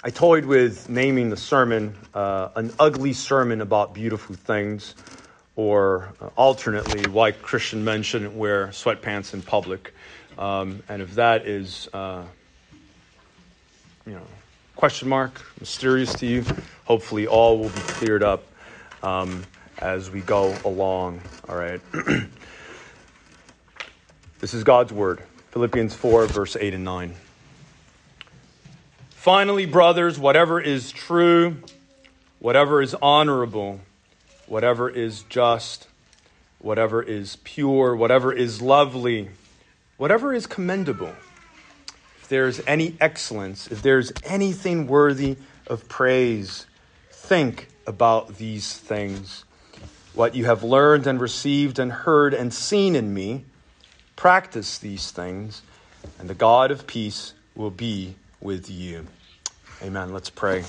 I toyed with naming the sermon An Ugly Sermon About Beautiful Things, or alternately, Why Christian Men Shouldn't Wear Sweatpants in Public. And if that is, question mark, mysterious to you, hopefully all will be cleared up as we go along. All right. This is God's word. Philippians 4, verse 8 and 9. Finally, brothers, whatever is true, whatever is honorable, whatever is just, whatever is pure, whatever is lovely, whatever is commendable, if there's any excellence, if there's anything worthy of praise, think about these things. What you have learned and received and heard and seen in me, practice these things, and the God of peace will be with you. Amen. Let's pray.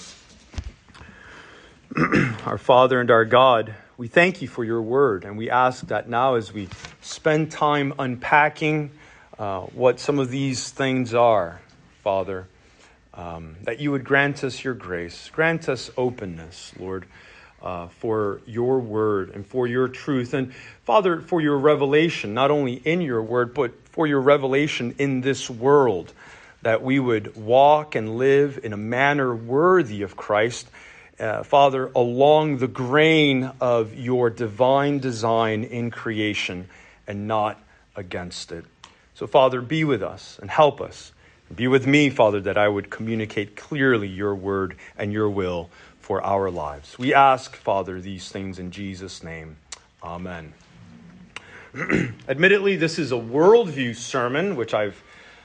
Our Father and our God, we thank you for your word, and we ask that now as we spend time unpacking what some of these things are, Father, that you would grant us your grace, grant us openness, Lord, for your word and for your truth. And Father, for your revelation, not only in your word, but for your revelation in this world, that we would walk and live in a manner worthy of Christ, Father, along the grain of your divine design in creation and not against it. So, Father, be with us and help us. Be with me, Father, that I would communicate clearly your word and your will for our lives. We ask, Father, these things in Jesus' name. Amen. Admittedly, this is a worldview sermon, which I've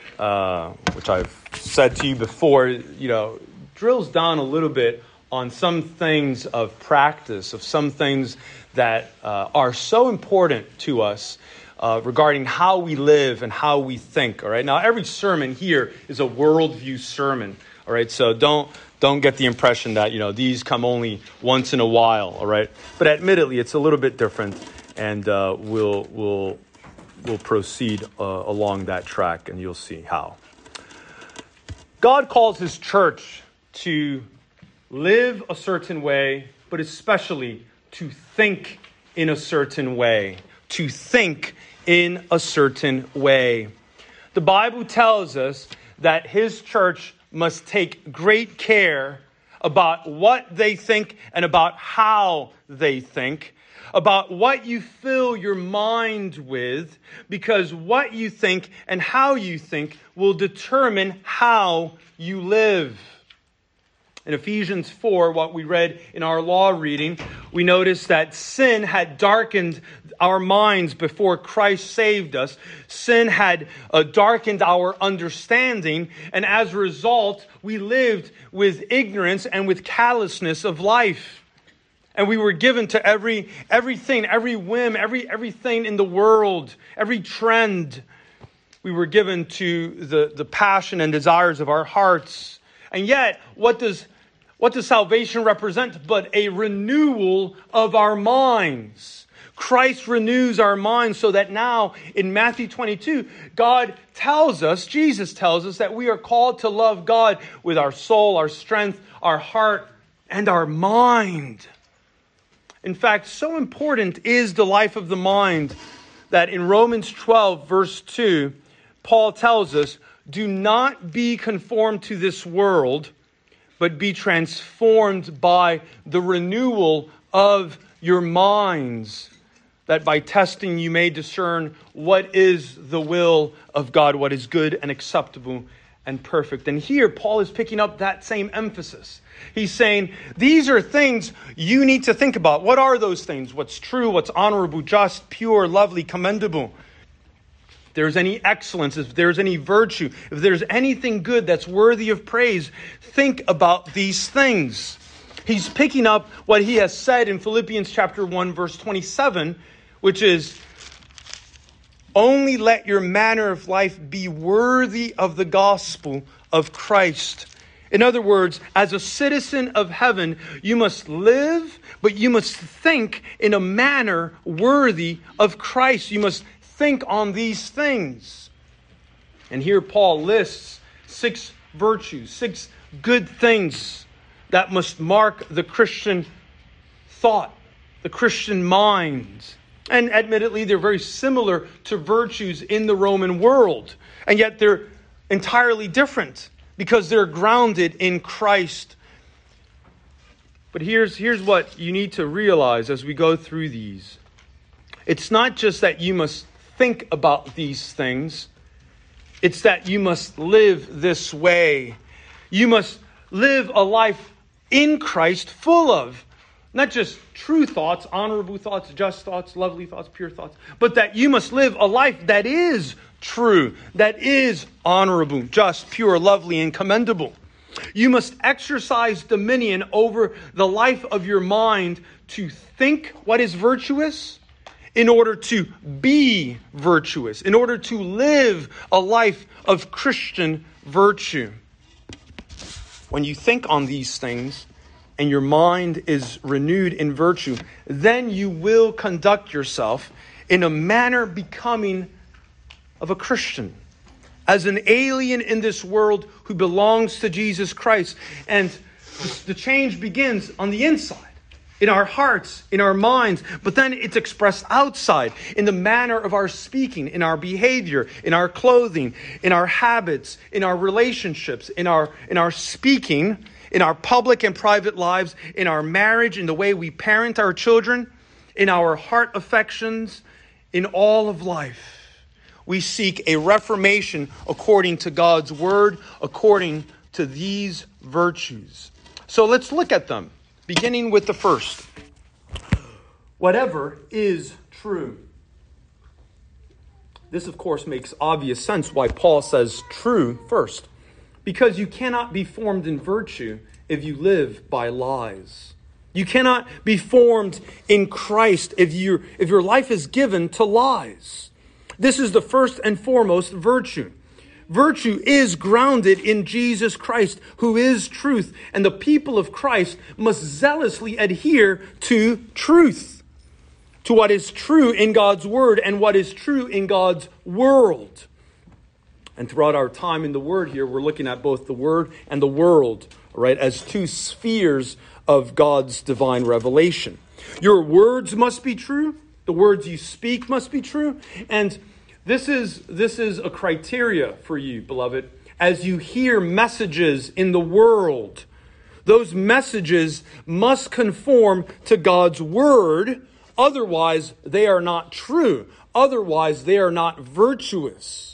said to you before, drills down a little bit on some things of practice, of some things that are so important to us regarding how we live and how we think. All right. Now, every sermon here is a worldview sermon. All right. So don't get the impression that, these come only once in a while. All right. But admittedly, it's a little bit different, and we'll proceed along that track, and you'll see how. God calls his church to live a certain way, but especially to think in a certain way. To think in a certain way. The Bible tells us that his church must take great care about what they think and about how they think, about what you fill your mind with, because what you think and how you think will determine how you live. In Ephesians 4, what we read in our law reading, we noticed that sin had darkened our minds before Christ saved us. Sin had darkened our understanding, and as a result, we lived with ignorance and with callousness of life. And we were given to everything, every whim, everything in the world, every trend. We were given to the passion and desires of our hearts. And yet, what does salvation represent but a renewal of our minds? Christ renews our minds so that now in Matthew 22, Jesus tells us that we are called to love God with our soul, our strength, our heart, and our mind. In fact, so important is the life of the mind that in Romans 12, verse 2, Paul tells us, do not be conformed to this world, but be transformed by the renewal of your minds, that by testing you may discern what is the will of God, what is good and acceptable and perfect. And here Paul is picking up that same emphasis. He's saying, these are things you need to think about. What are those things? What's true, what's honorable, just, pure, lovely, commendable. If there's any excellence, if there's any virtue, if there's anything good that's worthy of praise, think about these things. He's picking up what he has said in Philippians chapter 1, verse 27, which is, only let your manner of life be worthy of the gospel of Christ. In other words, as a citizen of heaven, you must live, but you must think in a manner worthy of Christ. You must think on these things. And here Paul lists 6 virtues, 6 good things that must mark the Christian thought, the Christian mind. And admittedly, they're very similar to virtues in the Roman world. And yet they're entirely different because they're grounded in Christ. But here's what you need to realize as we go through these. It's not just that you must think about these things. It's that you must live this way. You must live a life in Christ full of not just true thoughts, honorable thoughts, just thoughts, lovely thoughts, pure thoughts, but that you must live a life that is true, that is honorable, just, pure, lovely, and commendable. You must exercise dominion over the life of your mind to think what is virtuous in order to be virtuous, in order to live a life of Christian virtue. When you think on these things, and your mind is renewed in virtue, then you will conduct yourself in a manner becoming of a Christian, as an alien in this world who belongs to Jesus Christ. And the change begins on the inside, in our hearts, in our minds, but then it's expressed outside in the manner of our speaking, in our behavior, in our clothing, in our habits, in our relationships, in our speaking, in our public and private lives, in our marriage, in the way we parent our children, in our heart affections, in all of life. We seek a reformation according to God's word, according to these virtues. So let's look at them, beginning with the first. Whatever is true. This, of course, makes obvious sense why Paul says true first. Because you cannot be formed in virtue if you live by lies. You cannot be formed in Christ if your life is given to lies. This is the first and foremost virtue. Virtue is grounded in Jesus Christ, who is truth. And the people of Christ must zealously adhere to truth, to what is true in God's word and what is true in God's world. And throughout our time in the Word here, we're looking at both the Word and the world, right, as two spheres of God's divine revelation. Your words must be true. The words you speak must be true. And this is a criteria for you, beloved, as you hear messages in the world. Those messages must conform to God's Word. Otherwise, they are not true. Otherwise, they are not virtuous.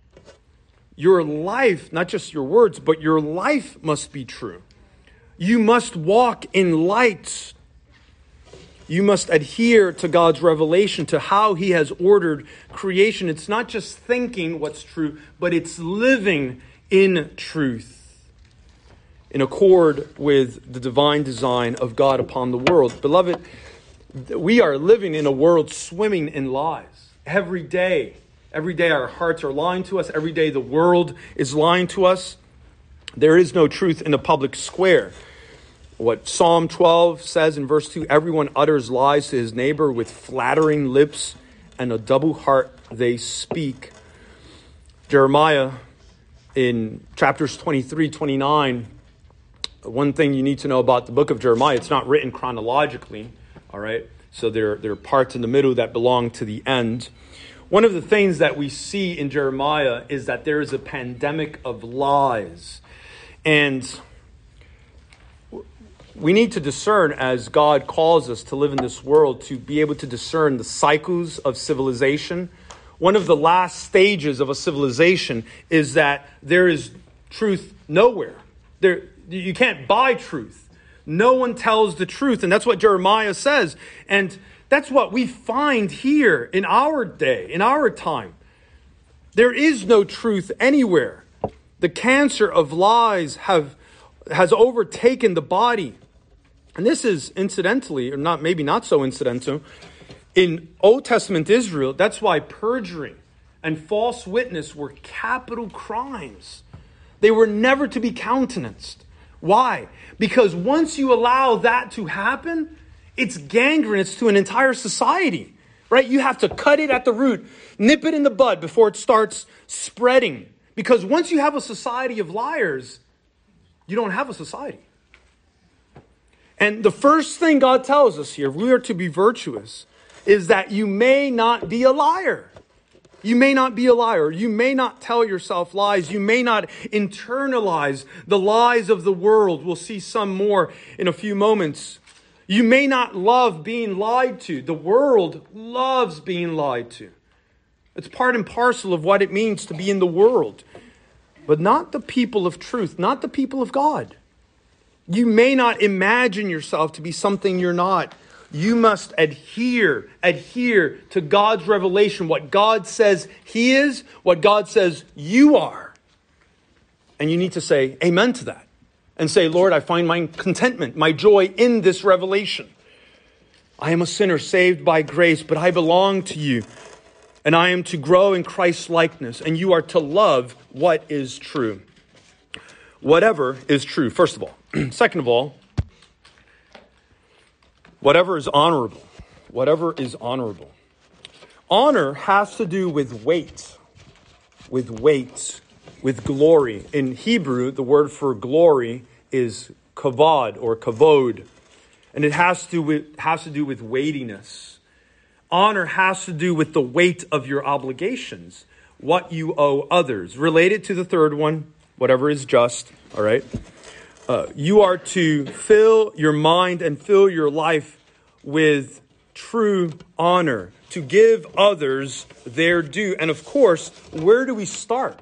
Your life, not just your words, but your life must be true. You must walk in light. You must adhere to God's revelation, to how He has ordered creation. It's not just thinking what's true, but it's living in truth, in accord with the divine design of God upon the world. Beloved, we are living in a world swimming in lies every day. Every day our hearts are lying to us. Every day the world is lying to us. There is no truth in the public square. What Psalm 12 says in verse 2, everyone utters lies to his neighbor with flattering lips, and a double heart they speak. Jeremiah in chapters 23, 29, one thing you need to know about the book of Jeremiah, it's not written chronologically, all right? So there are parts in the middle that belong to the end. One of the things that we see in Jeremiah is that there is a pandemic of lies. And we need to discern, as God calls us to live in this world, to be able to discern the cycles of civilization. One of the last stages of a civilization is that there is truth nowhere. You can't buy truth. No one tells the truth. And that's what Jeremiah says. And that's what we find here in our day, in our time. There is no truth anywhere. The cancer of lies has overtaken the body. And this is incidentally, or not, maybe not so incidental, in Old Testament Israel. That's why perjury and false witness were capital crimes. They were never to be countenanced. Why? Because once you allow that to happen, it's gangrenous to an entire society, right? You have to cut it at the root, nip it in the bud before it starts spreading. Because once you have a society of liars, you don't have a society. And the first thing God tells us here, if we are to be virtuous, is that you may not be a liar. You may not be a liar. You may not tell yourself lies. You may not internalize the lies of the world. We'll see some more in a few moments. You may not love being lied to. The world loves being lied to. It's part and parcel of what it means to be in the world. But not the people of truth, not the people of God. You may not imagine yourself to be something you're not. You must adhere to God's revelation, what God says He is, what God says you are. And you need to say amen to that. And say, Lord, I find my contentment, my joy in this revelation. I am a sinner saved by grace, but I belong to you. And I am to grow in Christ's likeness. And you are to love what is true. Whatever is true, first of all. Second of all, whatever is honorable. Whatever is honorable. Honor has to do with weight. With glory. In Hebrew, the word for glory is kavod or kavod. And it has to do with weightiness. Honor has to do with the weight of your obligations. What you owe others. Related to the third one, whatever is just. All right. You are to fill your mind and fill your life with true honor. To give others their due. And of course, where do we start?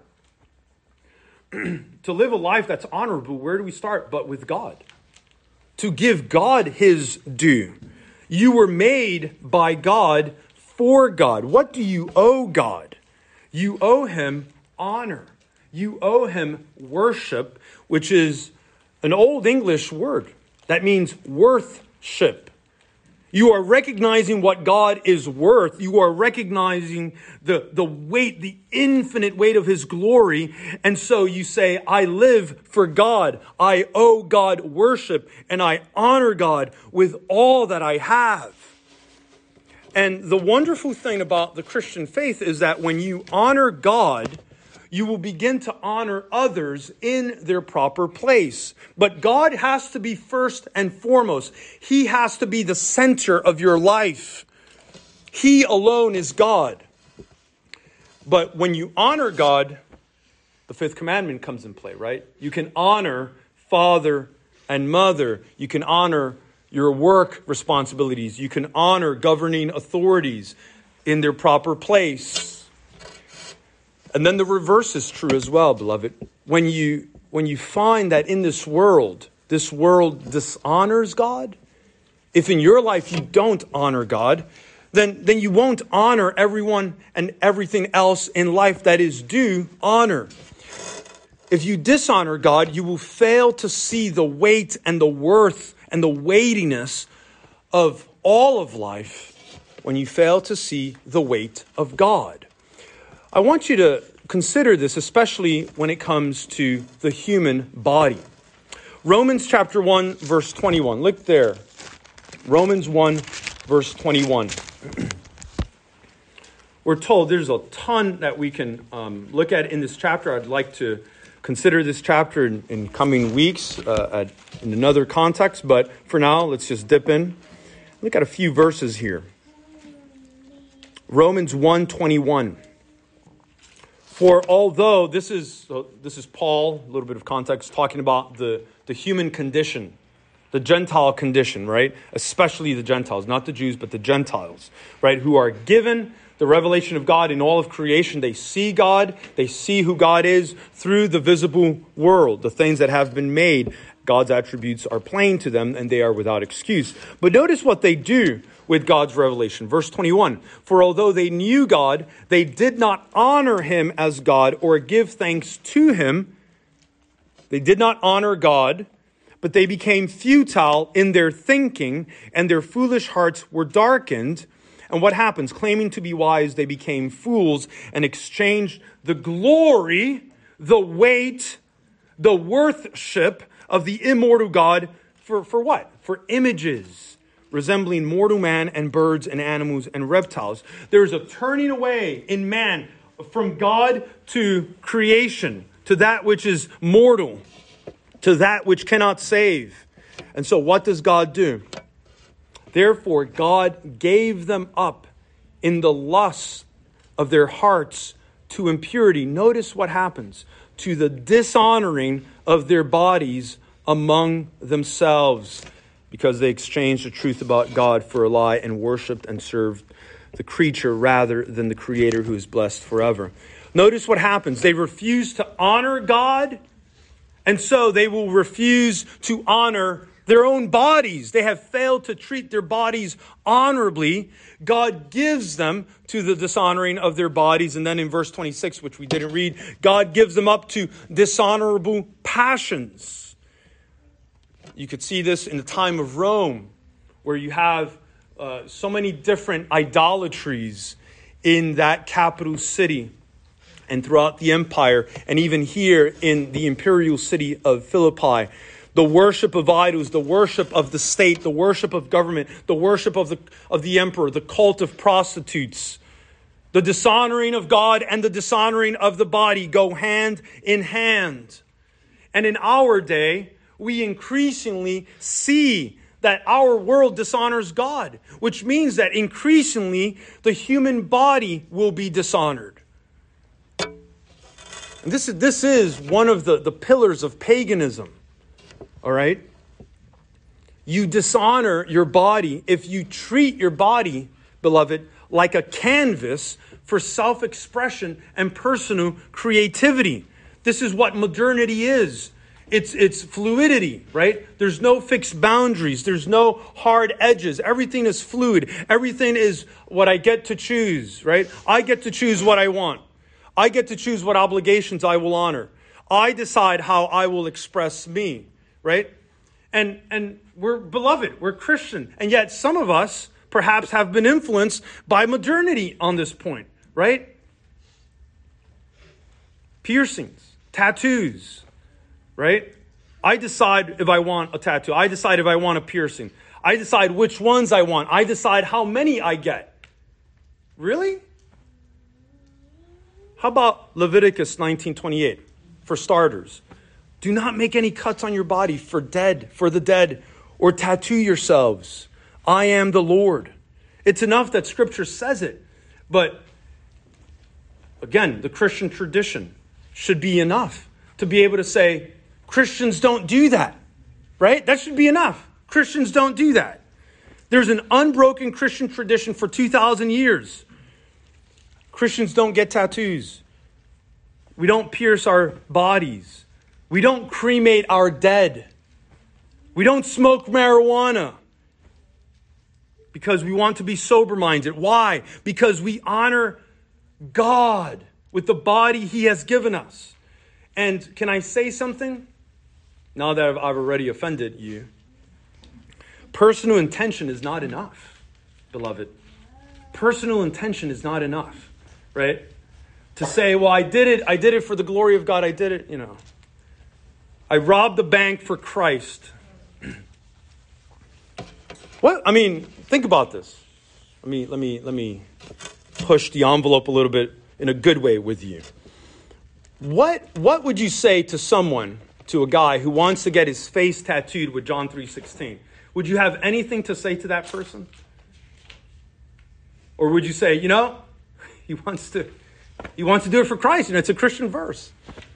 To live a life that's honorable, where do we start? But with God. To give God His due. You were made by God for God. What do you owe God? You owe Him honor. You owe Him worship, which is an old English word that means worthship. You are recognizing what God is worth. You are recognizing the weight, the infinite weight of His glory. And so you say, I live for God. I owe God worship and I honor God with all that I have. And the wonderful thing about the Christian faith is that when you honor God, you will begin to honor others in their proper place. But God has to be first and foremost. He has to be the center of your life. He alone is God. But when you honor God, the fifth commandment comes in play, right? You can honor father and mother. You can honor your work responsibilities. You can honor governing authorities in their proper place. And then the reverse is true as well, beloved. When you find that in this world dishonors God, if in your life you don't honor God, then you won't honor everyone and everything else in life that is due honor. If you dishonor God, you will fail to see the weight and the worth and the weightiness of all of life when you fail to see the weight of God. I want you to consider this, especially when it comes to the human body. Romans chapter 1, verse 21. Look there. Romans 1, verse 21. We're told there's a ton that we can look at in this chapter. I'd like to consider this chapter in coming weeks in another context. But for now, let's just dip in. Look at a few verses here. Romans 1:21. For although this is Paul, a little bit of context, talking about the human condition, the Gentile condition, right? Especially the Gentiles, not the Jews, but the Gentiles, right? Who are given the revelation of God in all of creation. They see God, they see who God is through the visible world, the things that have been made. God's attributes are plain to them and they are without excuse. But notice what they do with God's revelation. Verse 21, for although they knew God, they did not honor Him as God or give thanks to Him. They did not honor God, but they became futile in their thinking and their foolish hearts were darkened. And what happens? Claiming to be wise, they became fools and exchanged the glory, the weight, the worthship of the immortal God for what? For images resembling mortal man and birds and animals and reptiles. There's a turning away in man from God to creation, to that which is mortal, to that which cannot save. And so what does God do? Therefore, God gave them up in the lust of their hearts to impurity. Notice what happens. To the dishonoring of their bodies among themselves, because they exchanged the truth about God for a lie and worshipped and served the creature rather than the Creator, who is blessed forever. Notice what happens. They refuse to honor God, and so they will refuse to honor their own bodies. They have failed to treat their bodies honorably. God gives them to the dishonoring of their bodies. And then in verse 26, which we didn't read, God gives them up to dishonorable passions. You could see this in the time of Rome, where you have so many different idolatries in that capital city and throughout the empire, and even here in the imperial city of Philippi. The worship of idols, the worship of the state, the worship of government, the worship of the emperor, the cult of prostitutes. The dishonoring of God and the dishonoring of the body go hand in hand. And in our day, we increasingly see that our world dishonors God, which means that increasingly the human body will be dishonored. And this is one of the pillars of paganism. All right? You dishonor your body if you treat your body, beloved, like a canvas for self-expression and personal creativity. This is what modernity is. It's fluidity, right? There's no fixed boundaries. There's no hard edges. Everything is fluid. Everything is what I get to choose, right? I get to choose what I want. I get to choose what obligations I will honor. I decide how I will express me. Right? And we're beloved, we're Christian. And yet some of us perhaps have been influenced by modernity on this point, right? Piercings, tattoos, right? I decide if I want a tattoo. I decide if I want a piercing. I decide which ones I want. I decide how many I get. Really? How about Leviticus 19:28 for starters? Do not make any cuts on your body for the dead, or tattoo yourselves. I am the Lord. It's enough that Scripture says it. But again, the Christian tradition should be enough to be able to say, Christians don't do that. Right? That should be enough. Christians don't do that. There's an unbroken Christian tradition for 2,000 years. Christians don't get tattoos. We don't pierce our bodies. We don't cremate our dead. We don't smoke marijuana because we want to be sober-minded. Why? Because we honor God with the body He has given us. And can I say something? Now that I've already offended you. Personal intention is not enough, beloved. Personal intention is not enough, right? To say, well, I did it for the glory of God. I did it, I robbed the bank for Christ. What? I mean, think about this. Let me push the envelope a little bit in a good way with you. What would you say to someone, to a guy who wants to get his face tattooed with John 3:16? Would you have anything to say to that person? Or would you say, he wants to do it for Christ. It's a Christian verse.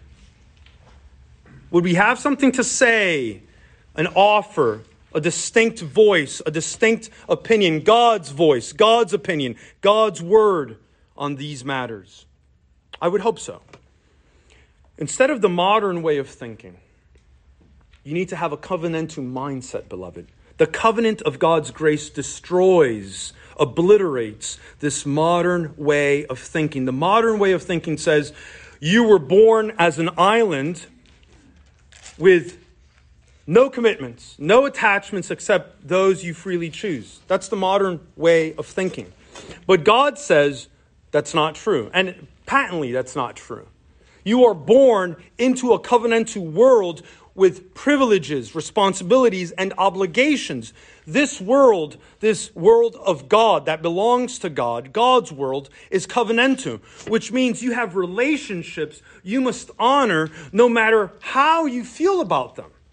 Would we have something to say, an offer, a distinct voice, a distinct opinion, God's voice, God's opinion, God's word on these matters? I would hope so. Instead of the modern way of thinking, you need to have a covenantal mindset, beloved. The covenant of God's grace destroys, obliterates this modern way of thinking. The modern way of thinking says, you were born as an island with no commitments, no attachments except those you freely choose. That's the modern way of thinking. But God says that's not true. And patently that's not true. You are born into a covenantal world with privileges, responsibilities, and obligations. This world of God that belongs to God, God's world, is covenantal, which means you have relationships you must honor no matter how you feel about them.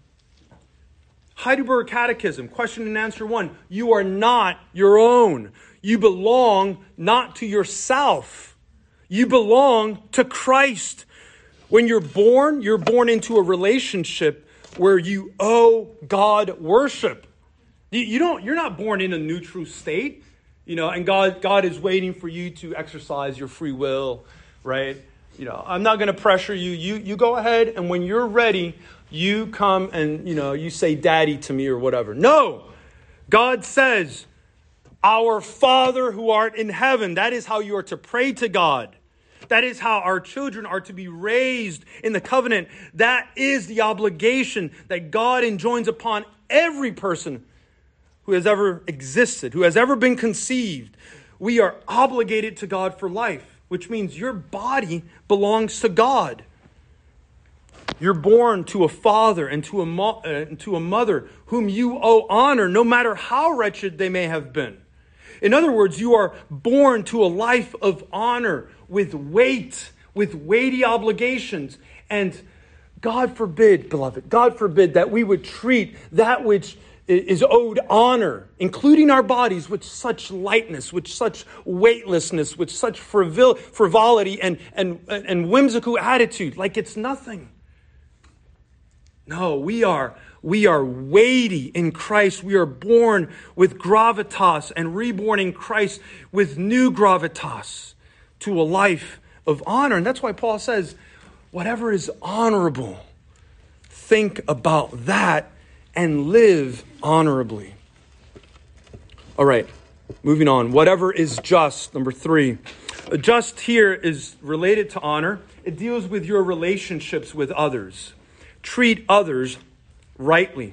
Heidelberg Catechism, question and answer 1. You are not your own. You belong not to yourself. You belong to Christ. When you're born into a relationship where you owe God worship. You're not born in a neutral state, and God is waiting for you to exercise your free will, right? I'm not going to pressure you. You go ahead, and when you're ready, you come and, you say daddy to me or whatever. No! God says, our Father who art in heaven. That is how you are to pray to God. That is how our children are to be raised in the covenant. That is the obligation that God enjoins upon every person who has ever existed, who has ever been conceived. We are obligated to God for life, which means your body belongs to God. You're born to a father and to a mother whom you owe honor, no matter how wretched they may have been. In other words, you are born to a life of honor with weighty obligations. And God forbid, beloved, God forbid that we would treat that which is owed honor, including our bodies, with such lightness, with such weightlessness, with such frivolity and whimsical attitude, like it's nothing. No, we are weighty in Christ. We are born with gravitas and reborn in Christ with new gravitas to a life of honor. And that's why Paul says, whatever is honorable, think about that and live honorably. All right, moving on. Whatever is just, number 3. Just here is related to honor. It deals with your relationships with others. Treat others rightly.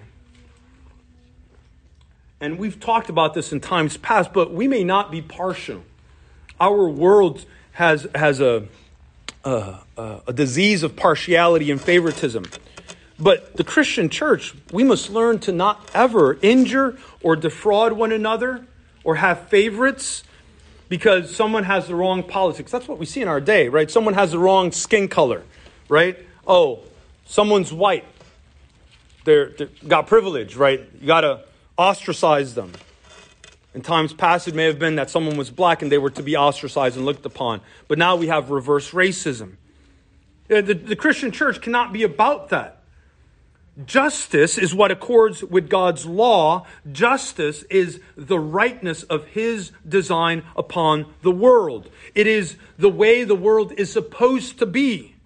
And we've talked about this in times past, but we may not be partial. Our world has a disease of partiality and favoritism. But the Christian church, we must learn to not ever injure or defraud one another or have favorites because someone has the wrong politics. That's what we see in our day, right? Someone has the wrong skin color, right? Oh, someone's white. They're got privilege, right? You got to ostracize them. In times past, it may have been that someone was black and they were to be ostracized and looked upon. But now we have reverse racism. The Christian church cannot be about that. Justice is what accords with God's law. Justice is the rightness of His design upon the world. It is the way the world is supposed to be.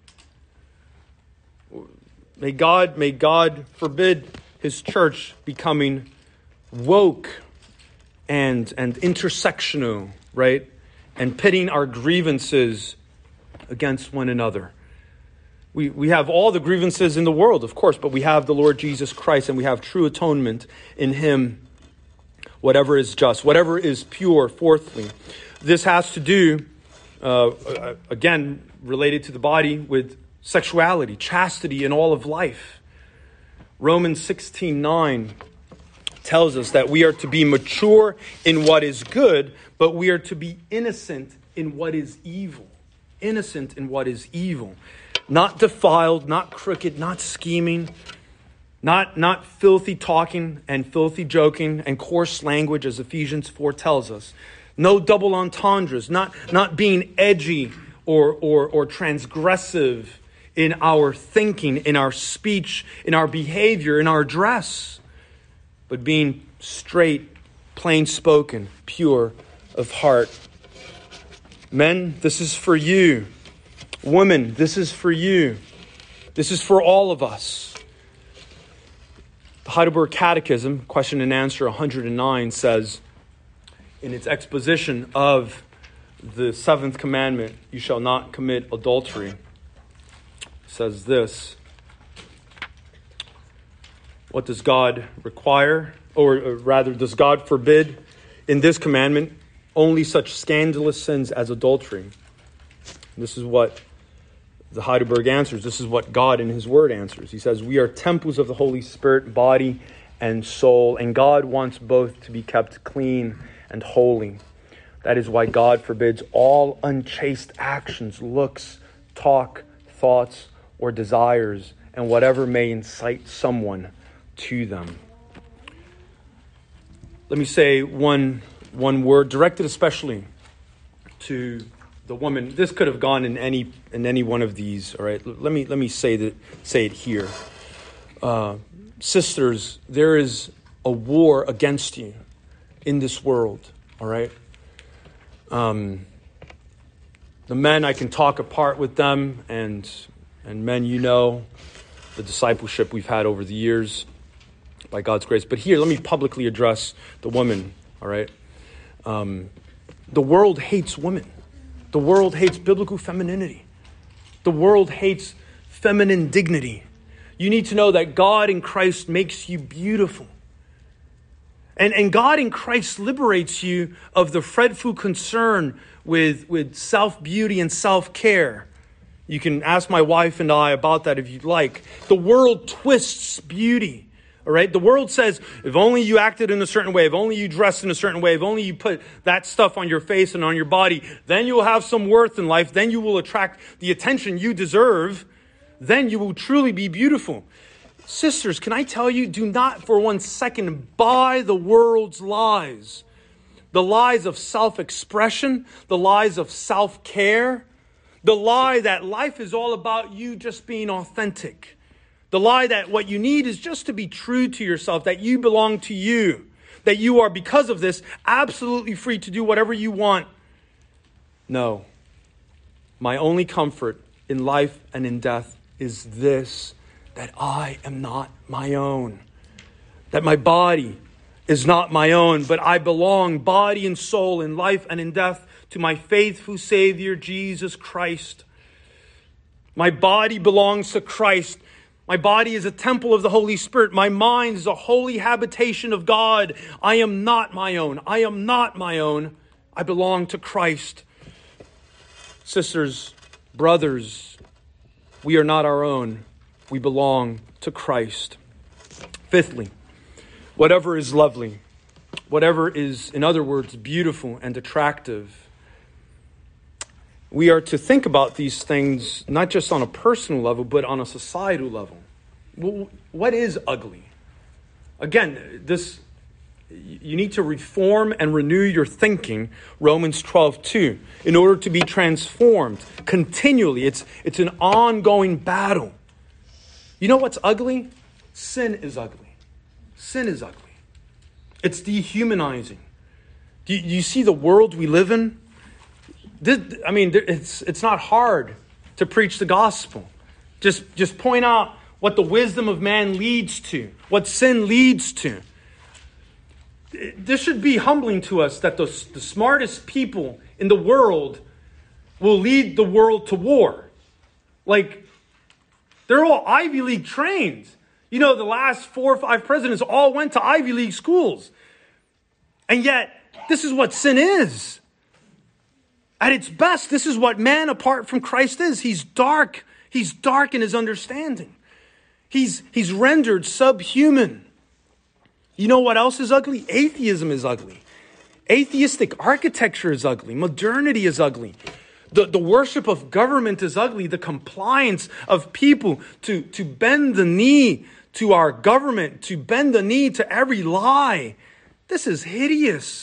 May God forbid His church becoming woke and intersectional, right? And pitting our grievances against one another. We have all the grievances in the world, of course, but we have the Lord Jesus Christ and we have true atonement in Him. Whatever is just, whatever is pure, fourthly. This has to do, again, related to the body with sexuality, chastity in all of life. Romans 16:9 tells us that we are to be mature in what is good, but we are to be innocent in what is evil. Innocent in what is evil. Not defiled, not crooked, not scheming, not filthy talking and filthy joking and coarse language, as Ephesians 4 tells us. No double entendres, not being edgy or transgressive in our thinking, in our speech, in our behavior, in our dress, but being straight, plain spoken, pure of heart. Men, this is for you. Women, this is for you. This is for all of us. The Heidelberg Catechism, question and answer 109, says, in its exposition of the seventh commandment, you shall not commit adultery, says this: what does God require? Or rather, does God forbid in this commandment only such scandalous sins as adultery? This is what the Heidelberg answers. This is what God in His Word answers. He says, we are temples of the Holy Spirit, body and soul, and God wants both to be kept clean and holy. That is why God forbids all unchaste actions, looks, talk, thoughts, or desires, and whatever may incite someone to them. let me say one word directed especially to the woman. This could have gone in any one of these. All right, let me say it here, sisters. There is a war against you in this world. All right. The men, I can talk apart with them, and men, the discipleship we've had over the years by God's grace. But here, let me publicly address the woman. All right. The world hates women. The world hates biblical femininity. The world hates feminine dignity. You need to know that God in Christ makes you beautiful. And God in Christ liberates you of the fretful concern with self-beauty and self-care. You can ask my wife and I about that if you'd like. The world twists beauty. All right. The world says, if only you acted in a certain way, if only you dressed in a certain way, if only you put that stuff on your face and on your body, then you will have some worth in life. Then you will attract the attention you deserve. Then you will truly be beautiful. Sisters, can I tell you, do not for 1 second buy the world's lies. The lies of self-expression, the lies of self-care, the lie that life is all about you just being authentic. The lie that what you need is just to be true to yourself, that you belong to you, that you are, because of this, absolutely free to do whatever you want. No. My only comfort in life and in death is this, that I am not my own, that my body is not my own, but I belong, body and soul, in life and in death, to my faithful Savior, Jesus Christ. My body belongs to Christ. My body is a temple of the Holy Spirit. My mind is a holy habitation of God. I am not my own. I am not my own. I belong to Christ. Sisters, brothers, we are not our own. We belong to Christ. Fifthly, whatever is lovely, whatever is, in other words, beautiful and attractive, we are to think about these things not just on a personal level, but on a societal level. What is ugly? Again, you need to reform and renew your thinking, Romans 12:2, in order to be transformed continually. It's an ongoing battle. You know what's ugly? Sin is ugly. Sin is ugly. It's dehumanizing. Do you see the world we live in? It's not hard to preach the gospel. Just point out what the wisdom of man leads to, what sin leads to. This should be humbling to us that the smartest people in the world will lead the world to war. Like, they're all Ivy League trained. The last 4 or 5 presidents all went to Ivy League schools. And yet, this is what sin is. At its best, this is what man apart from Christ is. He's dark. He's dark in his understanding. He's rendered subhuman. You know what else is ugly? Atheism is ugly. Atheistic architecture is ugly. Modernity is ugly. The worship of government is ugly. The compliance of people to bend the knee to our government, to bend the knee to every lie. This is hideous.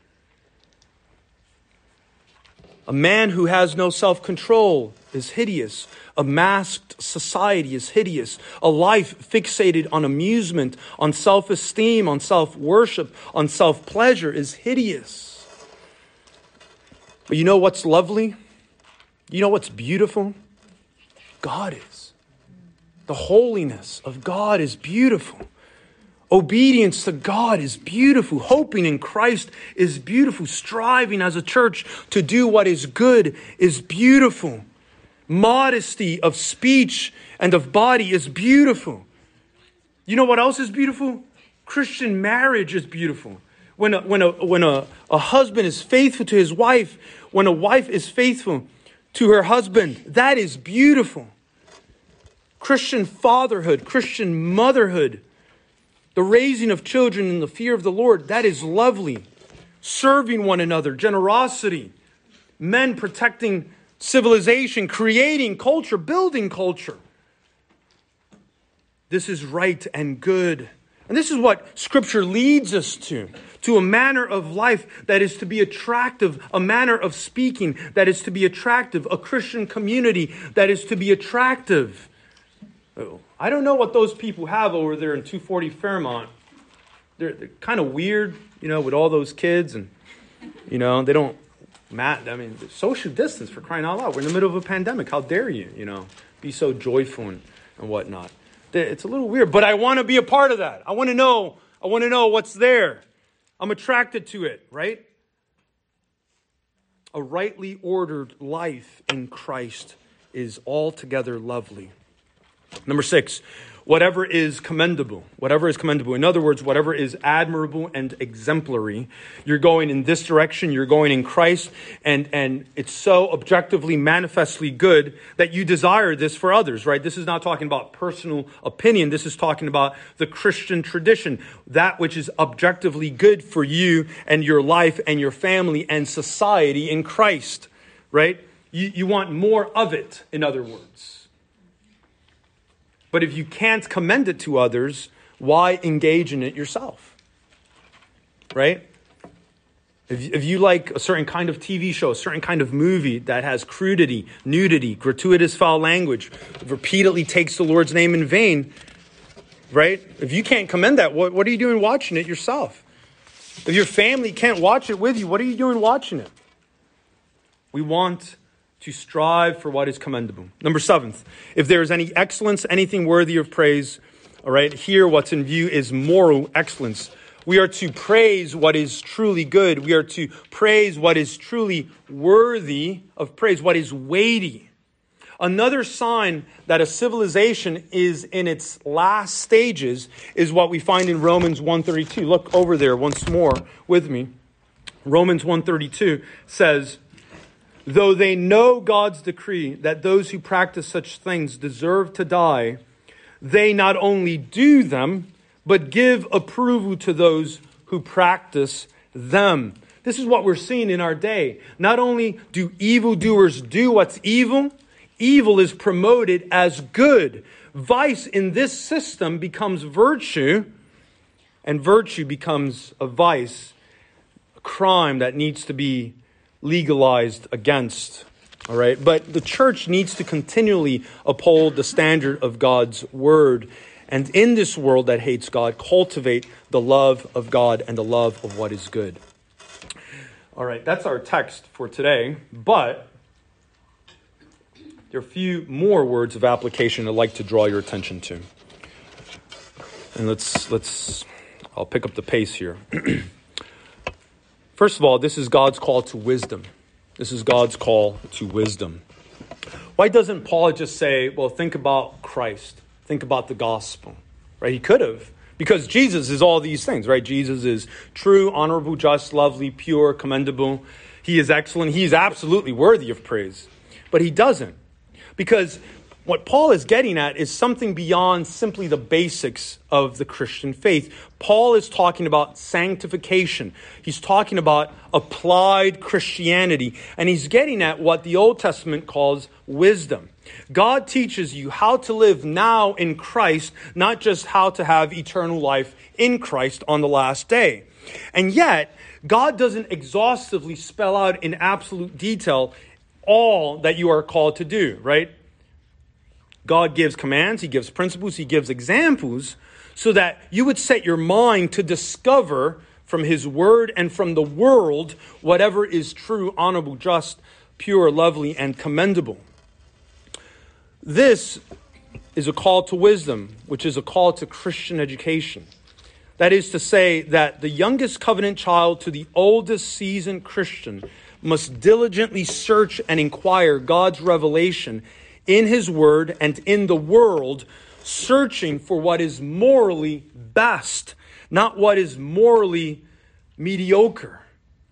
A man who has no self-control is hideous. A masked society is hideous. A life fixated on amusement, on self-esteem, on self-worship, on self-pleasure is hideous. But you know what's lovely? You know what's beautiful? God is. The holiness of God is beautiful. Obedience to God is beautiful. Hoping in Christ is beautiful. Striving as a church to do what is good is beautiful. Modesty of speech and of body is beautiful. You know what else is beautiful? Christian marriage is beautiful. When a husband is faithful to his wife, when a wife is faithful to her husband, that is beautiful. Christian fatherhood, Christian motherhood, the raising of children in the fear of the Lord, that is lovely. Serving one another, generosity, men protecting civilization, creating culture, building culture. This is right and good. And this is what Scripture leads us to a manner of life that is to be attractive, a manner of speaking that is to be attractive, a Christian community that is to be attractive. I don't know what those people have over there in 240 Fairmont. They're kind of weird, with all those kids, and, they don't social distance, for crying out loud. We're in the middle of a pandemic. How dare you, be so joyful and whatnot. It's a little weird, but I want to be a part of that. I want to know what's there. I'm attracted to it, right? A rightly ordered life in Christ is altogether lovely. Number 6, whatever is commendable. Whatever is commendable. In other words, whatever is admirable and exemplary. You're going in this direction. You're going in Christ. And it's so objectively, manifestly good that you desire this for others, right? This is not talking about personal opinion. This is talking about the Christian tradition. That which is objectively good for you and your life and your family and society in Christ, right? You want more of it, in other words. But if you can't commend it to others, why engage in it yourself? Right? If you like a certain kind of TV show, a certain kind of movie that has crudity, nudity, gratuitous foul language, repeatedly takes the Lord's name in vain, right? If you can't commend that, what are you doing watching it yourself? If your family can't watch it with you, what are you doing watching it? We want to strive for what is commendable. Number 7, if there is any excellence, anything worthy of praise, all right, here what's in view is moral excellence. We are to praise what is truly good. We are to praise what is truly worthy of praise, what is weighty. Another sign that a civilization is in its last stages is what we find in Romans 1:32. Look over there once more with me. Romans 1:32 says, though they know God's decree that those who practice such things deserve to die, they not only do them, but give approval to those who practice them. This is what we're seeing in our day. Not only do evildoers do what's evil, evil is promoted as good. Vice in this system becomes virtue, and virtue becomes a vice, a crime that needs to be legalized against. All right. But the church needs to continually uphold the standard of God's word. And in this world that hates God, cultivate the love of God and the love of what is good. All right. That's our text for today. But there are a few more words of application I'd like to draw your attention to. And I'll pick up the pace here. First of all, this is God's call to wisdom. This is God's call to wisdom. Why doesn't Paul just say, well, think about Christ. Think about the gospel. Right? He could have. Because Jesus is all these things, right? Jesus is true, honorable, just, lovely, pure, commendable. He is excellent. He is absolutely worthy of praise. But he doesn't. Because what Paul is getting at is something beyond simply the basics of the Christian faith. Paul is talking about sanctification. He's talking about applied Christianity. And he's getting at what the Old Testament calls wisdom. God teaches you how to live now in Christ, not just how to have eternal life in Christ on the last day. And yet, God doesn't exhaustively spell out in absolute detail all that you are called to do, right? God gives commands, he gives principles, he gives examples so that you would set your mind to discover from his word and from the world whatever is true, honorable, just, pure, lovely, and commendable. This is a call to wisdom, which is a call to Christian education. That is to say that the youngest covenant child to the oldest seasoned Christian must diligently search and inquire God's revelation in his word and in the world, searching for what is morally best, not what is morally mediocre.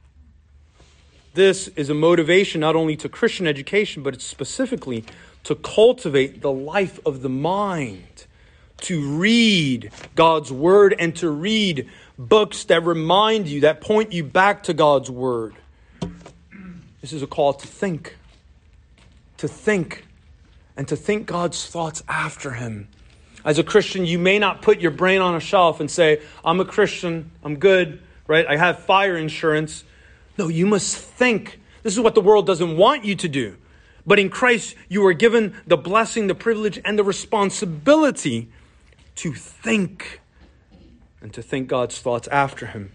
This is a motivation not only to Christian education, but it's specifically to cultivate the life of the mind, to read God's word and to read books that remind you, that point you back to God's word. This is a call to think, and to think God's thoughts after him. As a Christian, you may not put your brain on a shelf and say, I'm a Christian, I'm good, right? I have fire insurance. No, you must think. This is what the world doesn't want you to do. But in Christ, you are given the blessing, the privilege, and the responsibility to think and to think God's thoughts after him.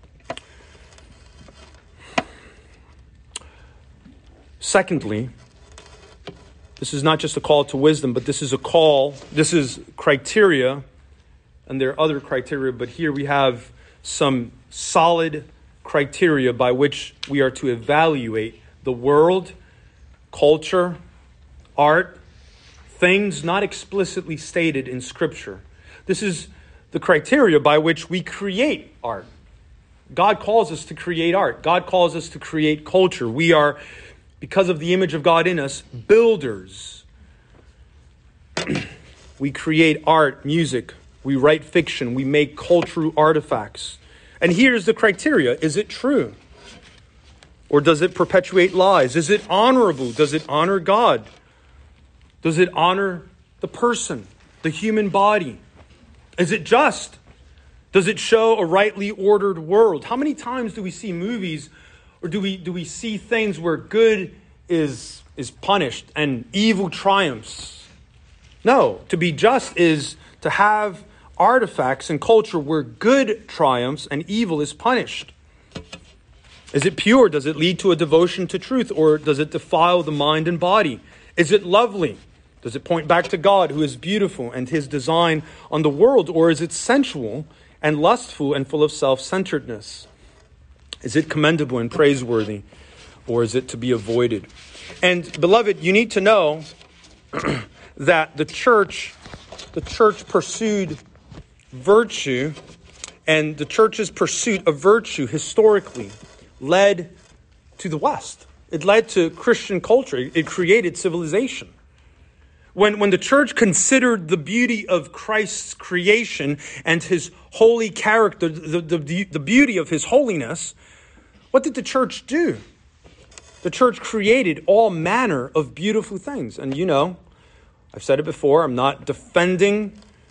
Secondly, this is not just a call to wisdom, but this is criteria, and there are other criteria, but here we have some solid criteria by which we are to evaluate the world, culture, art, things not explicitly stated in Scripture. This is the criteria by which we create art. God calls us to create art. God calls us to create culture. We are, because of the image of God in us, builders. We create art, music. We write fiction. We make cultural artifacts. And here's the criteria. Is it true? Or does it perpetuate lies? Is it honorable? Does it honor God? Does it honor the person, the human body? Is it just? Does it show a rightly ordered world? How many times do we see movies, or do we see things where good is punished and evil triumphs? No, to be just is to have artifacts and culture where good triumphs and evil is punished. Is it pure? Does it lead to a devotion to truth, or does it defile the mind and body? Is it lovely? Does it point back to God, who is beautiful, and his design on the world, or is it sensual and lustful and full of self-centeredness? Is it commendable and praiseworthy, or is it to be avoided? And beloved, you need to know that the church pursued virtue, and the church's pursuit of virtue historically led to the West. It led to Christian culture. It created civilization. When the church considered the beauty of Christ's creation and his holy character, the beauty of his holiness, what did the church do? The church created all manner of beautiful things. And you know, I've said it before, I'm not defending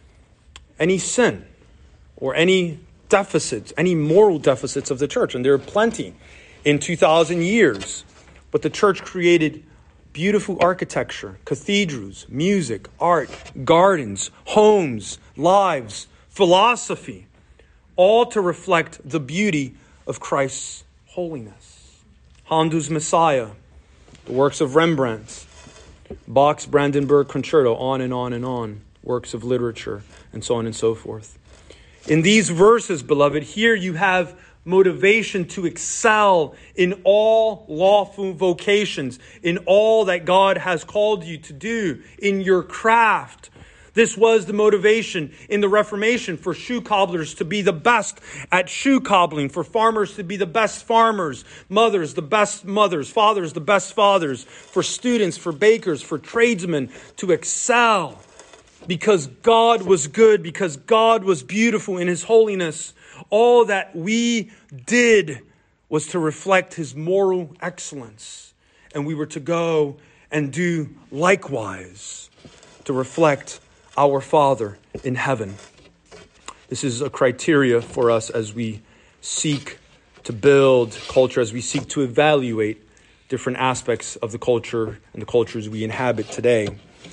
any sin or any deficits, any moral deficits of the church. And there are plenty in 2,000 years. But the church created beautiful architecture, cathedrals, music, art, gardens, homes, lives, philosophy, all to reflect the beauty of Christ's holiness. Handel's Messiah, the works of Rembrandt, Bach's Brandenburg Concerto, on and on and on, works of literature, and so on and so forth. In these verses, beloved, here you have motivation to excel in all lawful vocations, in all that God has called you to do, in your craft. This was the motivation in the Reformation for shoe cobblers to be the best at shoe cobbling, for farmers to be the best farmers, mothers the best mothers, fathers the best fathers, for students, for bakers, for tradesmen to excel. Because God was good, because God was beautiful in his holiness, all that we did was to reflect his moral excellence. And we were to go and do likewise to reflect our Father in heaven. This is a criteria for us as we seek to build culture, as we seek to evaluate different aspects of the culture and the cultures we inhabit today.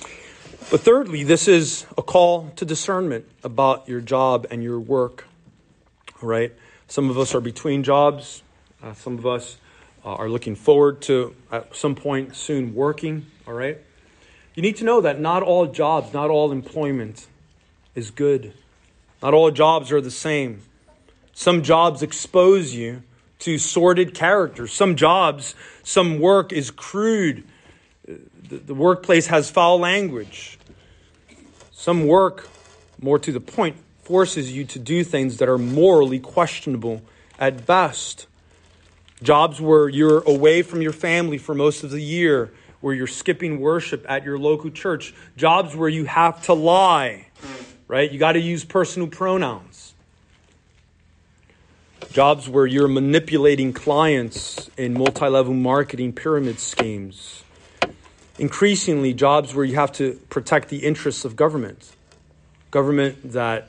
But thirdly, this is a call to discernment about your job and your work. All right? Some of us are between jobs. Some of us are looking forward to, at some point soon, working. All right? You need to know that not all jobs, not all employment is good. Not all jobs are the same. Some jobs expose you to sordid character. Some jobs, some work is crude. The workplace has foul language. Some work, more to the point, forces you to do things that are morally questionable at best. Jobs where you're away from your family for most of the year, where you're skipping worship at your local church. Jobs where you have to lie, right? You got to use personal pronouns. Jobs where you're manipulating clients in multi-level marketing pyramid schemes. Increasingly, jobs where you have to protect the interests of government. government that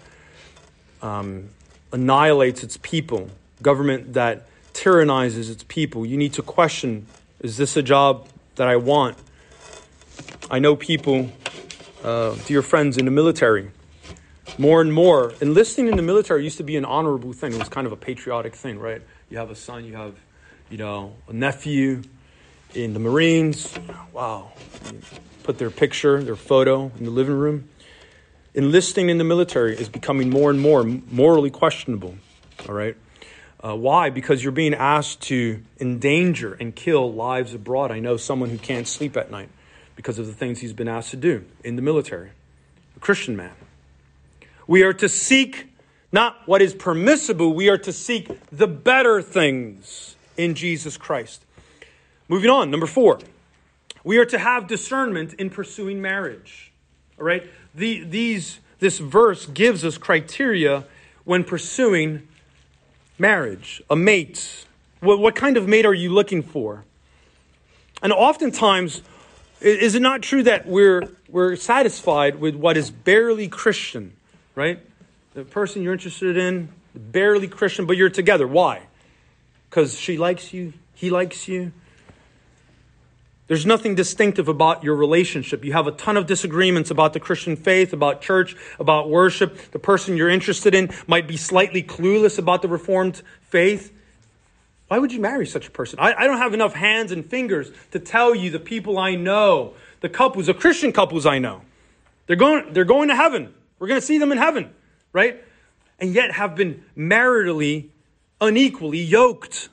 annihilates its people, government that tyrannizes its people. You need to question, is this a job that I want? I know people, dear friends in the military, more and more. Enlisting in the military used to be an honorable thing. It was kind of a patriotic thing, right? You have a son, you have, a nephew in the Marines. Wow. You put their picture, their photo in the living room. Enlisting in the military is becoming more and more morally questionable, all right? Why? Because you're being asked to endanger and kill lives abroad. I know someone who can't sleep at night because of the things he's been asked to do in the military. A Christian man. We are to seek not what is permissible, we are to seek the better things in Jesus Christ. Moving on, number 4. We are to have discernment in pursuing marriage. All right? This verse gives us criteria when pursuing marriage, a mate. What kind of mate are you looking for? And oftentimes, is it not true that we're satisfied with what is barely Christian, right? The person you're interested in, barely Christian, but you're together. Why? Because she likes you, he likes you. There's nothing distinctive about your relationship. You have a ton of disagreements about the Christian faith, about church, about worship. The person you're interested in might be slightly clueless about the Reformed faith. Why would you marry such a person? I don't have enough hands and fingers to tell you the people I know, the Christian couples I know. They're going to heaven. We're going to see them in heaven, right? And yet have been maritally unequally yoked.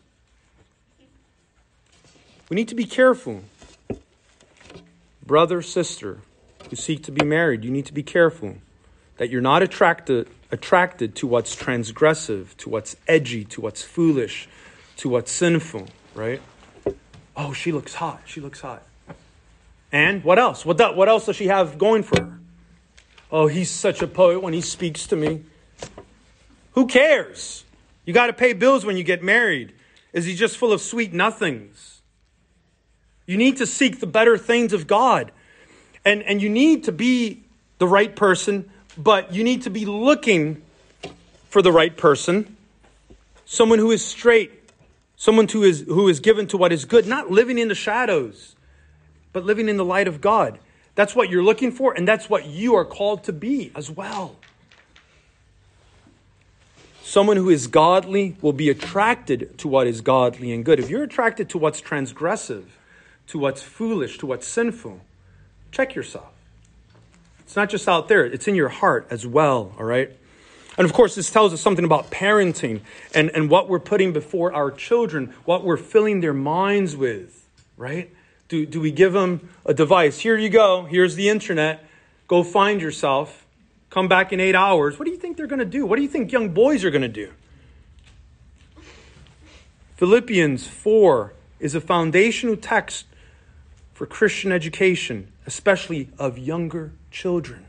We need to be careful. Brother, sister, who seek to be married, you need to be careful that you're not attracted to what's transgressive, to what's edgy, to what's foolish, to what's sinful, right? Oh, she looks hot. She looks hot. And what else? What else does she have going for her? Oh, he's such a poet when he speaks to me. Who cares? You got to pay bills when you get married. Is he just full of sweet nothings? You need to seek the better things of God. And you need to be the right person, but you need to be looking for the right person. Someone who is straight. Someone who is given to what is good. Not living in the shadows, but living in the light of God. That's what you're looking for, and that's what you are called to be as well. Someone who is godly will be attracted to what is godly and good. If you're attracted to what's transgressive, to what's foolish, to what's sinful, check yourself. It's not just out there, it's in your heart as well, all right? And of course, this tells us something about parenting and what we're putting before our children, what we're filling their minds with, right? Do we give them a device? Here you go, here's the internet, go find yourself, come back in 8 hours. What do you think they're going to do? What do you think young boys are going to do? Philippians 4 is a foundational text for Christian education, especially of younger children.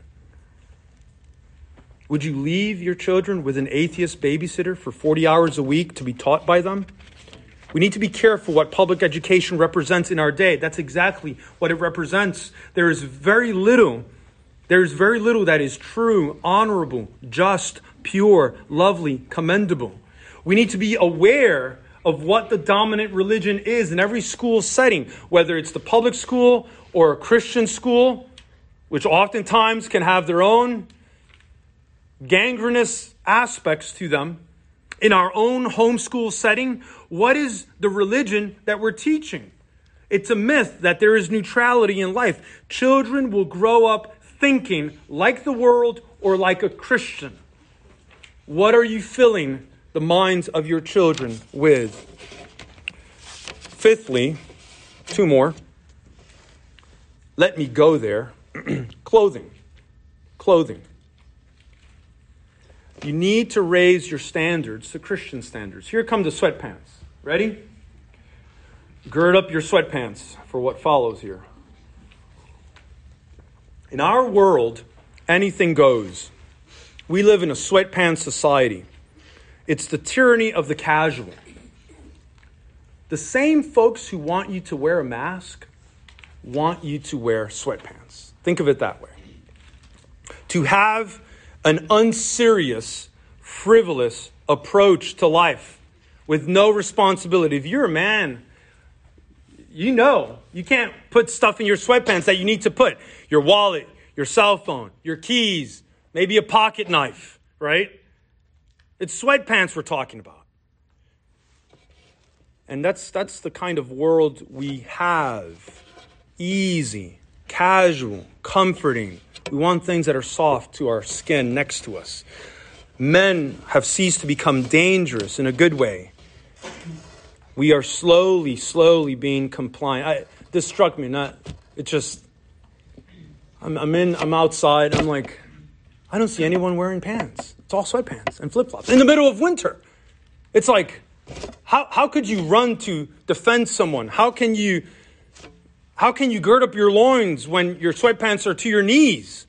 Would you leave your children with an atheist babysitter for 40 hours a week to be taught by them? We need to be careful what public education represents in our day. That's exactly what it represents. There is very little that is true, honorable, just, pure, lovely, commendable. We need to be aware of what the dominant religion is in every school setting, whether it's the public school or a Christian school, which oftentimes can have their own gangrenous aspects to them. In our own homeschool setting, what is the religion that we're teaching? It's a myth that there is neutrality in life. Children will grow up thinking like the world or like a Christian. What are you filling the minds of your children with? Fifthly, 2 more. Let me go there. Clothing. You need to raise your standards to Christian standards. Here come the sweatpants. Ready? Gird up your sweatpants for what follows here. In our world, anything goes. We live in a sweatpants society. It's the tyranny of the casual. The same folks who want you to wear a mask want you to wear sweatpants. Think of it that way. To have an unserious, frivolous approach to life with no responsibility. If you're a man, you know you can't put stuff in your sweatpants that you need to put. Your wallet, your cell phone, your keys, maybe a pocket knife, right? It's sweatpants we're talking about. And that's the kind of world we have. Easy, casual, comforting. We want things that are soft to our skin next to us. Men have ceased to become dangerous in a good way. We are slowly being compliant. This struck me. I'm outside. I'm like, I don't see anyone wearing pants. It's all sweatpants and flip-flops in the middle of winter. It's like, how could you run to defend someone? How can you gird up your loins when your sweatpants are to your knees?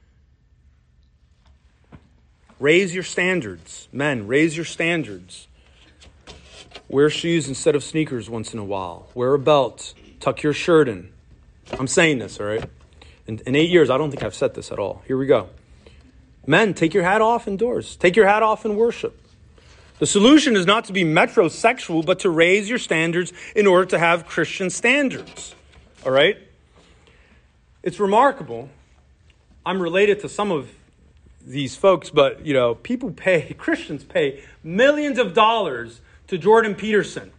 Raise your standards. Men, raise your standards. Wear shoes instead of sneakers once in a while. Wear a belt. Tuck your shirt in. I'm saying this, all right? In 8 years, I don't think I've said this at all. Here we go. Men, take your hat off indoors. Take your hat off in worship. The solution is not to be metrosexual, but to raise your standards in order to have Christian standards. All right? It's remarkable. I'm related to some of these folks, but, Christians pay millions of dollars to Jordan Peterson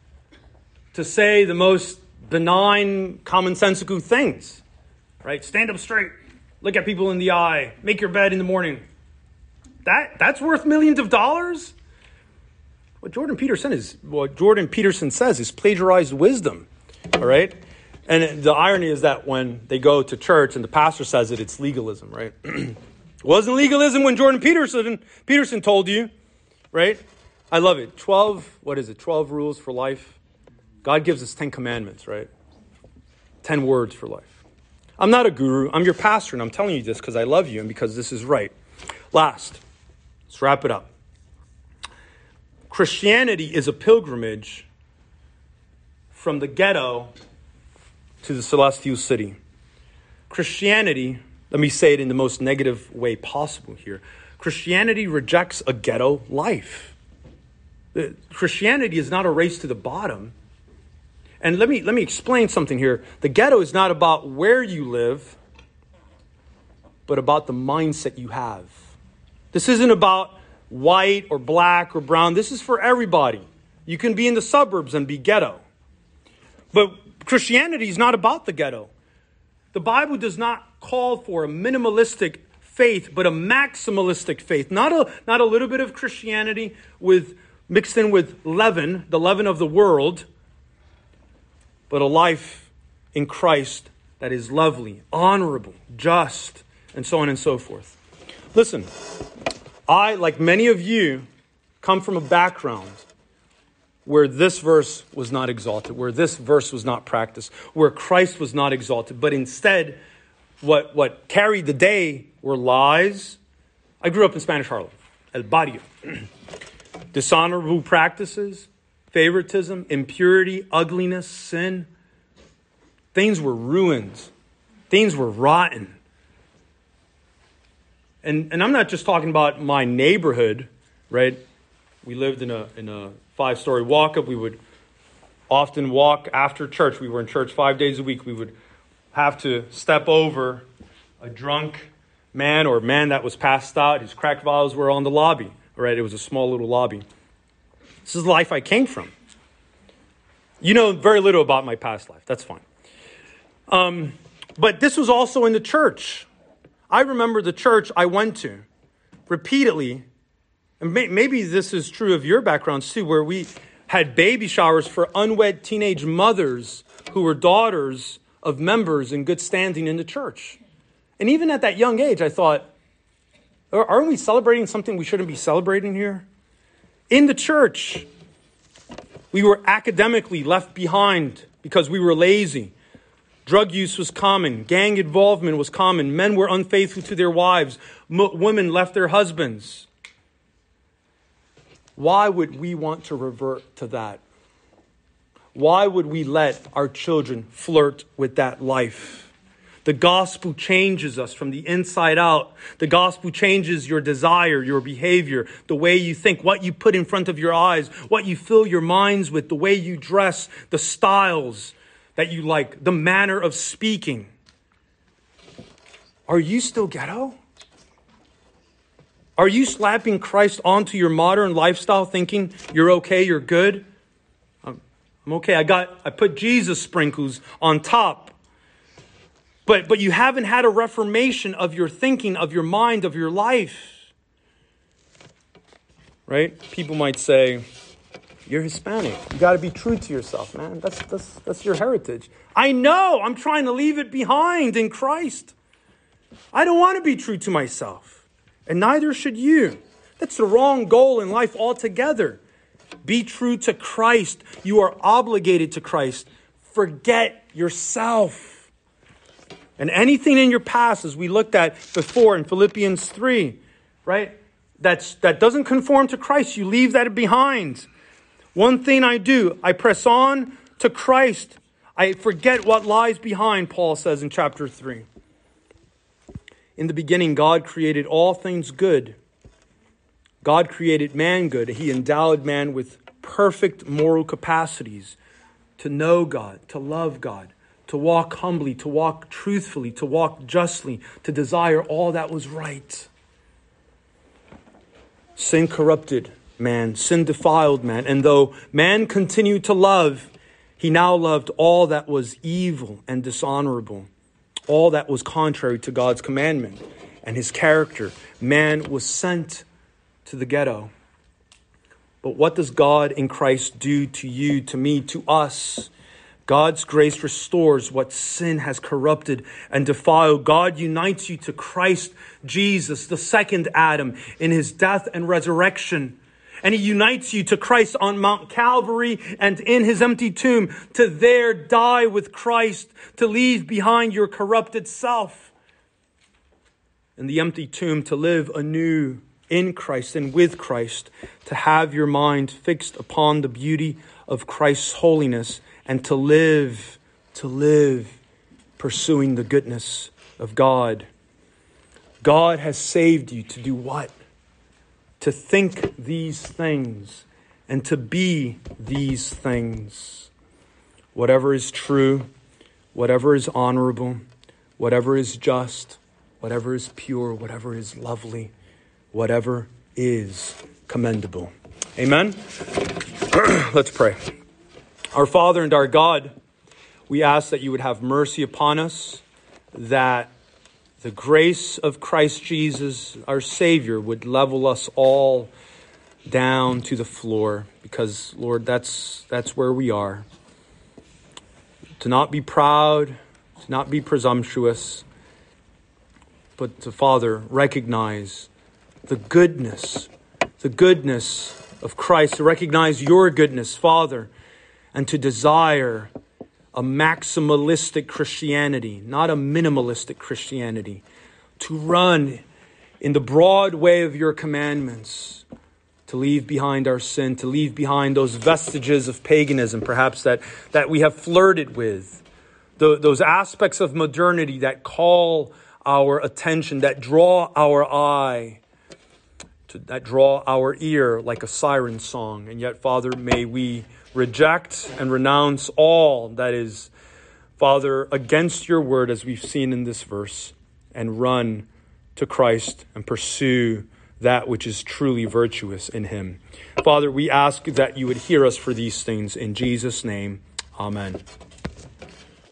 to say the most benign, commonsensical things. Right? Stand up straight. Look at people in the eye. Make your bed in the morning. That's worth millions of dollars? What Jordan Peterson says is plagiarized wisdom. All right? And the irony is that when they go to church and the pastor says it, it's legalism, right? It wasn't legalism when Jordan Peterson told you, right? I love it. 12 rules for life? God gives us 10 commandments, right? 10 words for life. I'm not a guru. I'm your pastor, and I'm telling you this because I love you and because this is right. Last, let's wrap it up. Christianity is a pilgrimage from the ghetto to the celestial city. Christianity, let me say it in the most negative way possible here. Christianity rejects a ghetto life. Christianity is not a race to the bottom. And let me explain something here. The ghetto is not about where you live, but about the mindset you have. This isn't about white or black or brown. This is for everybody. You can be in the suburbs and be ghetto. But Christianity is not about the ghetto. The Bible does not call for a minimalistic faith, but a maximalistic faith. Not a little bit of Christianity mixed in with leaven, the leaven of the world, but a life in Christ that is lovely, honorable, just, and so on and so forth. Listen, I, like many of you, come from a background where this verse was not exalted, where this verse was not practiced, where Christ was not exalted, but instead, what carried the day were lies. I grew up in Spanish Harlem, El Barrio. Dishonorable practices, favoritism, impurity, ugliness, sin. Things were ruined. Things were rotten. And I'm not just talking about my neighborhood, right? We lived in a 5-story walk-up. We would often walk after church. We were in church 5 days a week. We would have to step over a drunk man or man that was passed out. His crack vials were on the lobby. All right, it was a small little lobby. This is the life I came from. You know very little about my past life. That's fine. But this was also in the church. I remember the church I went to repeatedly, and maybe this is true of your backgrounds too, where we had baby showers for unwed teenage mothers who were daughters of members in good standing in the church. And even at that young age, I thought, aren't we celebrating something we shouldn't be celebrating here? In the church, we were academically left behind because we were lazy. Drug use was common. Gang involvement was common. Men were unfaithful to their wives. Women left their husbands. Why would we want to revert to that? Why would we let our children flirt with that life? The gospel changes us from the inside out. The gospel changes your desire, your behavior, the way you think, what you put in front of your eyes, what you fill your minds with, the way you dress, the styles that you like, the manner of speaking. Are you still ghetto? Are you slapping Christ onto your modern lifestyle thinking you're okay, you're good? I'm okay. I put Jesus sprinkles on top. But you haven't had a reformation of your thinking, of your mind, of your life. Right? People might say, you're Hispanic. You got to be true to yourself, man. That's your heritage. I know. I'm trying to leave it behind in Christ. I don't want to be true to myself. And neither should you. That's the wrong goal in life altogether. Be true to Christ. You are obligated to Christ. Forget yourself. And anything in your past, as we looked at before in Philippians 3, right? That doesn't conform to Christ. You leave that behind. One thing I do, I press on to Christ. I forget what lies behind, Paul says in chapter 3. In the beginning, God created all things good. God created man good. He endowed man with perfect moral capacities to know God, to love God, to walk humbly, to walk truthfully, to walk justly, to desire all that was right. Sin corrupted man, sin defiled man, and though man continued to love, he now loved all that was evil and dishonorable, all that was contrary to God's commandment and his character. Man was sent to the ghetto. But what does God in Christ do to you, to me, to us? God's grace restores what sin has corrupted and defiled. God unites you to Christ Jesus, the second Adam, in his death and resurrection. And he unites you to Christ on Mount Calvary and in his empty tomb to there die with Christ, to leave behind your corrupted self. In the empty tomb to live anew in Christ and with Christ, to have your mind fixed upon the beauty of Christ's holiness and to live pursuing the goodness of God. God has saved you to do what? To think these things and to be these things. Whatever is true, whatever is honorable, whatever is just, whatever is pure, whatever is lovely, whatever is commendable. Amen? Let's pray. Our Father and our God, we ask that you would have mercy upon us, that the grace of Christ Jesus, our Savior, would level us all down to the floor, because, Lord, that's where we are. To not be proud, to not be presumptuous, but to, Father, recognize the goodness of Christ, to recognize your goodness, Father, and to desire a maximalistic Christianity, not a minimalistic Christianity, to run in the broad way of your commandments, to leave behind our sin, to leave behind those vestiges of paganism, perhaps that we have flirted with, those aspects of modernity that call our attention, that draw our eye, that draw our ear like a siren song. And yet, Father, may we reject and renounce all that is, Father, against your word, as we've seen in this verse, and run to Christ and pursue that which is truly virtuous in him. Father, we ask that you would hear us for these things. In Jesus' name, amen.